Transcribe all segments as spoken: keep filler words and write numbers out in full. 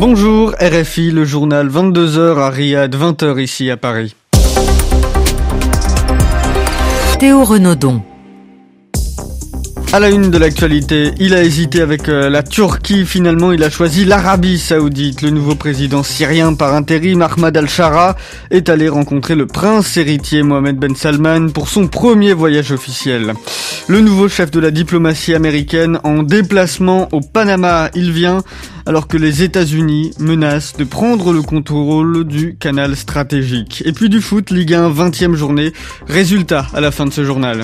Bonjour R F I, le journal vingt-deux heures à Riyad, vingt heures ici à Paris. Théo Renaudon. À la une de l'actualité, il a hésité avec euh, la Turquie. Finalement, il a choisi l'Arabie Saoudite. Le nouveau président syrien par intérim, Ahmad al-Shara, est allé rencontrer le prince héritier Mohammed Ben Salman pour son premier voyage officiel. Le nouveau chef de la diplomatie américaine en déplacement au Panama. Il vient alors que les États-Unis menacent de prendre le contrôle du canal stratégique. Et puis du foot, Ligue un, vingtième journée. Résultat à la fin de ce journal.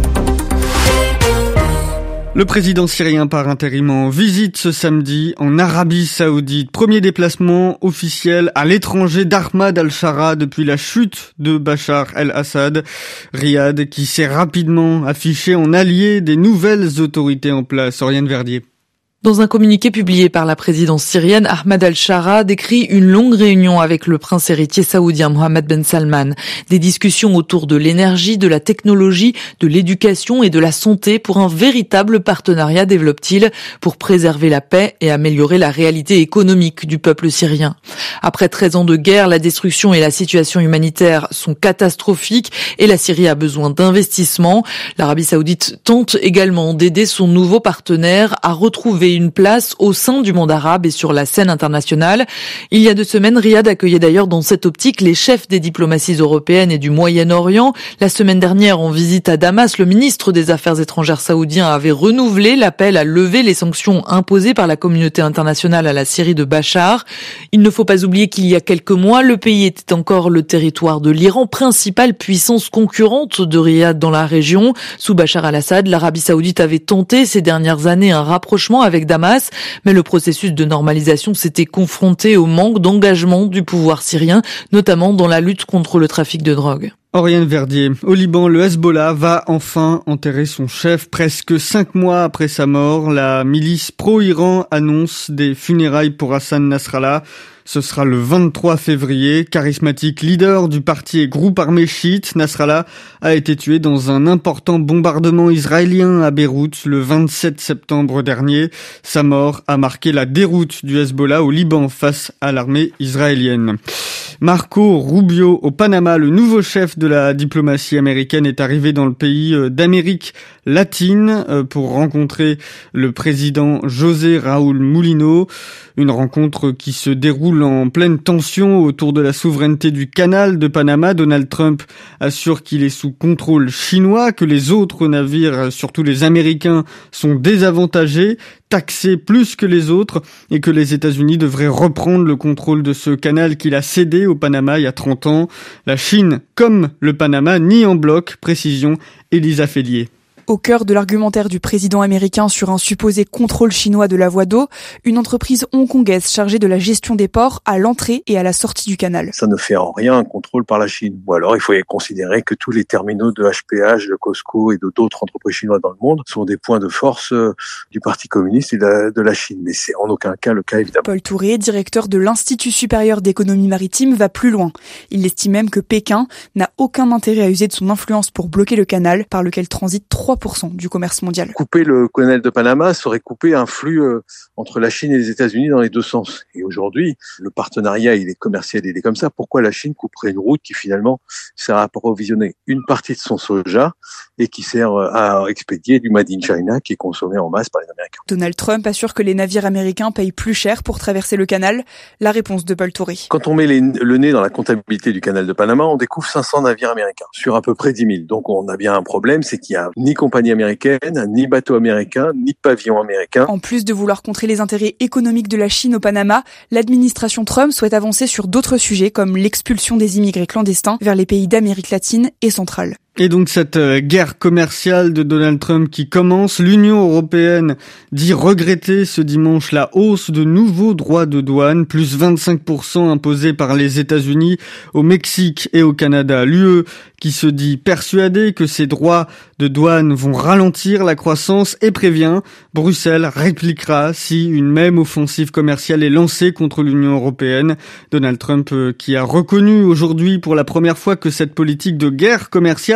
Le président syrien par intérim en visite ce samedi en Arabie Saoudite. Premier déplacement officiel à l'étranger d'Ahmad al-Shara depuis la chute de Bachar el-Assad. Riyad qui s'est rapidement affiché en allié des nouvelles autorités en place. Oriane Verdier. Dans un communiqué publié par la présidence syrienne, Ahmad al-Shara décrit une longue réunion avec le prince héritier saoudien Mohammed Ben Salman. Des discussions autour de l'énergie, de la technologie, de l'éducation et de la santé pour un véritable partenariat, développe-t-il, pour préserver la paix et améliorer la réalité économique du peuple syrien. Après treize ans de guerre, la destruction et la situation humanitaire sont catastrophiques et la Syrie a besoin d'investissements. L'Arabie saoudite tente également d'aider son nouveau partenaire à retrouver une place au sein du monde arabe et sur la scène internationale. Il y a deux semaines, Riyad accueillait d'ailleurs dans cette optique les chefs des diplomaties européennes et du Moyen-Orient. La semaine dernière, en visite à Damas, le ministre des Affaires étrangères saoudien avait renouvelé l'appel à lever les sanctions imposées par la communauté internationale à la Syrie de Bachar. Il ne faut pas oublier qu'il y a quelques mois, le pays était encore le territoire de l'Iran, principale puissance concurrente de Riyad dans la région. Sous Bachar al-Assad, l'Arabie saoudite avait tenté ces dernières années un rapprochement avec Damas, mais le processus de normalisation s'était confronté au manque d'engagement du pouvoir syrien, notamment dans la lutte contre le trafic de drogue. Oriane Verdier. Au Liban, le Hezbollah va enfin enterrer son chef presque cinq mois après sa mort. La milice pro-Iran annonce des funérailles pour Hassan Nasrallah. Ce sera le vingt-trois février. Charismatique leader du parti et groupe armé chiite, Nasrallah a été tué dans un important bombardement israélien à Beyrouth le vingt-sept septembre dernier. Sa mort a marqué la déroute du Hezbollah au Liban face à l'armée israélienne. Marco Rubio au Panama, le nouveau chef de la diplomatie américaine, est arrivé dans le pays d'Amérique latine pour rencontrer le président José Raúl Mulino. Une rencontre qui se déroule en pleine tension autour de la souveraineté du canal de Panama. Donald Trump assure qu'il est sous contrôle chinois, que les autres navires, surtout les Américains, sont désavantagés, taxés plus que les autres, et que les États-Unis devraient reprendre le contrôle de ce canal qu'il a cédé au Panama il y a trente ans. La Chine, comme le Panama, nie en bloc. Précision, Elisa Félier. Au cœur de l'argumentaire du président américain sur un supposé contrôle chinois de la voie d'eau, une entreprise hongkongaise chargée de la gestion des ports à l'entrée et à la sortie du canal. Ça ne fait en rien un contrôle par la Chine. Ou alors il faut considérer que tous les terminaux de H P H, de Costco et d'autres entreprises chinoises dans le monde sont des points de force du Parti communiste et de la Chine. Mais c'est en aucun cas le cas, évidemment. Paul Touré, directeur de l'Institut supérieur d'économie maritime, va plus loin. Il estime même que Pékin n'a aucun intérêt à user de son influence pour bloquer le canal par lequel transitent trois pour cent du commerce mondial. Couper le canal de Panama serait couper un flux euh, entre la Chine et les États-Unis dans les deux sens. Et aujourd'hui, le partenariat, il est commercial, il est comme ça. Pourquoi la Chine couperait une route qui finalement sert à approvisionner une partie de son soja et qui sert à expédier du Made in China qui est consommé en masse par les Américains? Donald Trump assure que les navires américains payent plus cher pour traverser le canal. La réponse de Paul Touré. Quand on met les, le nez dans la comptabilité du canal de Panama, on découvre cinq cents navires américains sur à peu près dix mille. Donc on a bien un problème, c'est qu'il n'y a ni compagnie américaine, ni bateau américain, ni pavillon américain. En plus de vouloir contrer les intérêts économiques de la Chine au Panama, l'administration Trump souhaite avancer sur d'autres sujets comme l'expulsion des immigrés clandestins vers les pays d'Amérique latine et centrale. Et donc cette guerre commerciale de Donald Trump qui commence, l'Union européenne dit regretter ce dimanche la hausse de nouveaux droits de douane, plus vingt-cinq pour cent imposés par les États-Unis au Mexique et au Canada. L'U E qui se dit persuadée que ces droits de douane vont ralentir la croissance et prévient Bruxelles répliquera si une même offensive commerciale est lancée contre l'Union européenne. Donald Trump qui a reconnu aujourd'hui pour la première fois que cette politique de guerre commerciale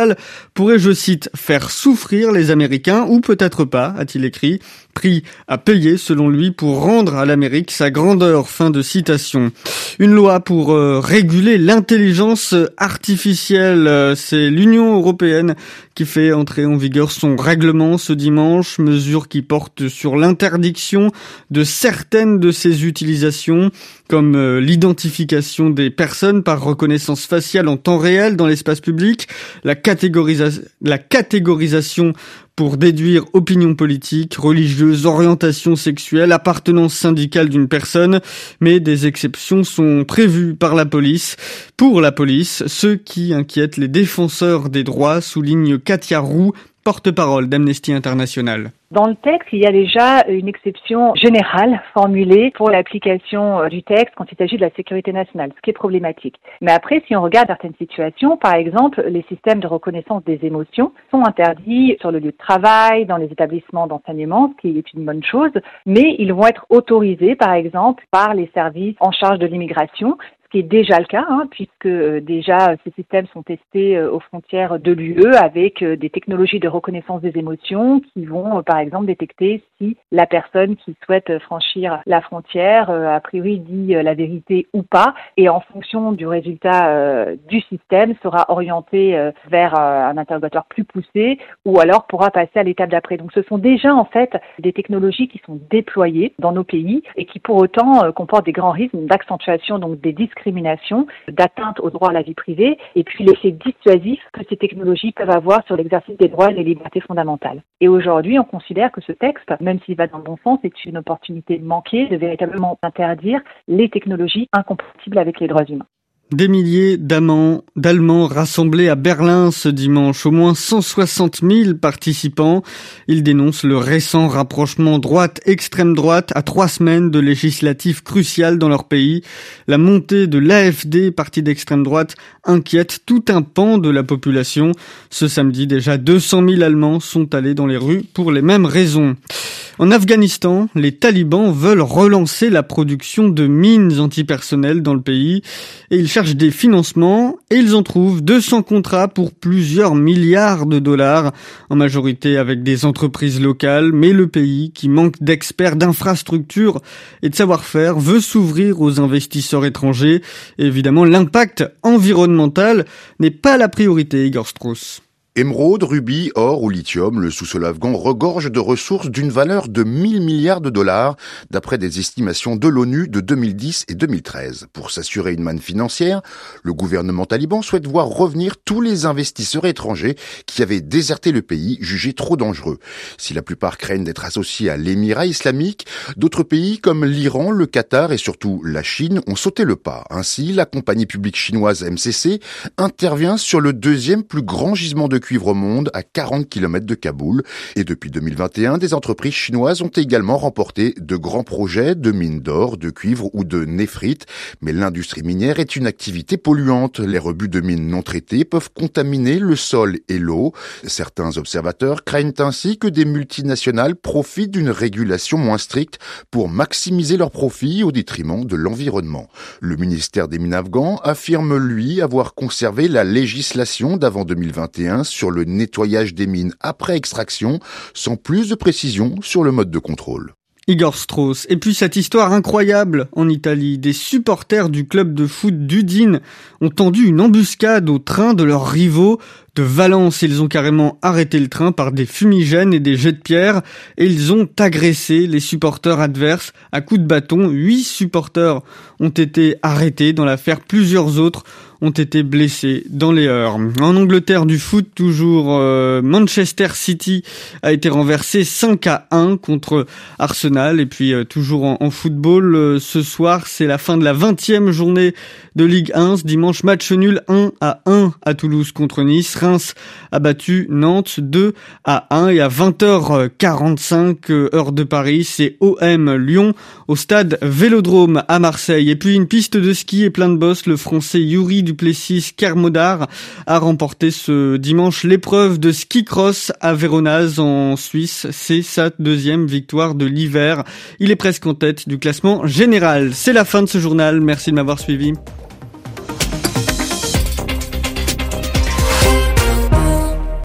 mondial pourrait, je cite, faire souffrir les Américains, ou peut-être pas, a-t-il écrit. Prix à payer, selon lui, pour rendre à l'Amérique sa grandeur. Fin de citation. Une loi pour euh, réguler l'intelligence artificielle. Euh, c'est l'Union européenne qui fait entrer en vigueur son règlement ce dimanche, mesure qui porte sur l'interdiction de certaines de ses utilisations, comme euh, l'identification des personnes par reconnaissance faciale en temps réel dans l'espace public, la, catégorisa- la catégorisation pour déduire opinion politique, religieuse, orientation sexuelle, appartenance syndicale d'une personne, mais des exceptions sont prévues par la police. Pour la police, ce qui inquiète les défenseurs des droits, souligne Katia Roux, porte-parole d'Amnesty International. Dans le texte, il y a déjà une exception générale formulée pour l'application du texte quand il s'agit de la sécurité nationale, ce qui est problématique. Mais après, si on regarde certaines situations, par exemple, les systèmes de reconnaissance des émotions sont interdits sur le lieu de travail, dans les établissements d'enseignement, ce qui est une bonne chose, mais ils vont être autorisés, par exemple, par les services en charge de l'immigration, ce qui est déjà le cas, hein, puisque euh, déjà ces systèmes sont testés euh, aux frontières de l'U E avec euh, des technologies de reconnaissance des émotions qui vont, euh, par exemple, détecter si la personne qui souhaite franchir la frontière, euh, a priori, dit euh, la vérité ou pas, et en fonction du résultat euh, du système, sera orienté euh, vers euh, un interrogatoire plus poussé ou alors pourra passer à l'étape d'après. Donc ce sont déjà en fait des technologies qui sont déployées dans nos pays et qui pour autant euh, comportent des grands risques d'accentuation donc des discriminations, d'atteinte au droit à la vie privée et puis l'effet dissuasif que ces technologies peuvent avoir sur l'exercice des droits et des libertés fondamentales. Et aujourd'hui, on considère que ce texte, même s'il va dans le bon sens, est une opportunité manquée de véritablement interdire les technologies incompatibles avec les droits humains. Des milliers d'Amants, d'Allemands rassemblés à Berlin ce dimanche, au moins cent soixante mille participants. Ils dénoncent le récent rapprochement droite-extrême droite à trois semaines de législatives cruciales dans leur pays. La montée de l'A F D, parti d'extrême droite, inquiète tout un pan de la population. Ce samedi, déjà deux cent mille Allemands sont allés dans les rues pour les mêmes raisons. En Afghanistan, les talibans veulent relancer la production de mines antipersonnelles dans le pays et ils cherchent des financements et ils en trouvent deux cents contrats pour plusieurs milliards de dollars, en majorité avec des entreprises locales, mais le pays, qui manque d'experts, d'infrastructures et de savoir-faire, veut s'ouvrir aux investisseurs étrangers. Et évidemment, l'impact environnemental n'est pas la priorité, Igor Strauss. Émeraude, rubis, or ou lithium, le sous-sol afghan regorge de ressources d'une valeur de mille milliards de dollars, d'après des estimations de l'ONU de deux mille dix et deux mille treize. Pour s'assurer une manne financière, le gouvernement taliban souhaite voir revenir tous les investisseurs étrangers qui avaient déserté le pays, jugé trop dangereux. Si la plupart craignent d'être associés à l'émirat islamique, d'autres pays comme l'Iran, le Qatar et surtout la Chine ont sauté le pas. Ainsi, la compagnie publique chinoise M C C intervient sur le deuxième plus grand gisement de cuivre au monde à quarante kilomètres de Kaboul. Et depuis deux mille vingt et un, des entreprises chinoises ont également remporté de grands projets de mines d'or, de cuivre ou de néphrite. Mais l'industrie minière est une activité polluante. Les rebuts de mines non traités peuvent contaminer le sol et l'eau. Certains observateurs craignent ainsi que des multinationales profitent d'une régulation moins stricte pour maximiser leurs profits au détriment de l'environnement. Le ministère des Mines afghan affirme, lui, avoir conservé la législation d'avant deux mille vingt et un sur le nettoyage des mines après extraction, sans plus de précision sur le mode de contrôle. Igor Strauss. Et puis cette histoire incroyable en Italie. Des supporters du club de foot d'Udine ont tendu une embuscade au train de leurs rivaux de Valence. Ils ont carrément arrêté le train par des fumigènes et des jets de pierre et ils ont agressé les supporters adverses à coups de bâton. Huit supporters ont été arrêtés dans l'affaire. Plusieurs autres ont été blessés dans les heurts. En Angleterre, du foot toujours, euh, Manchester City a été renversé cinq à un contre Arsenal. Et puis euh, toujours en, en football, euh, ce soir, c'est la fin de la vingtième journée de Ligue un. Ce dimanche, match nul un à un à Toulouse contre Nice. Reims a battu Nantes deux à un. Et à vingt heures quarante-cinq, euh, heure de Paris, c'est O M Lyon au stade Vélodrome à Marseille. Et puis une piste de ski et plein de bosses, le français Yuri Duplessis Kermodar a remporté ce dimanche l'épreuve de ski cross à Véronaz en Suisse. C'est sa deuxième victoire de l'hiver. Il est presque en tête du classement général. C'est la fin de ce journal. Merci de m'avoir suivi.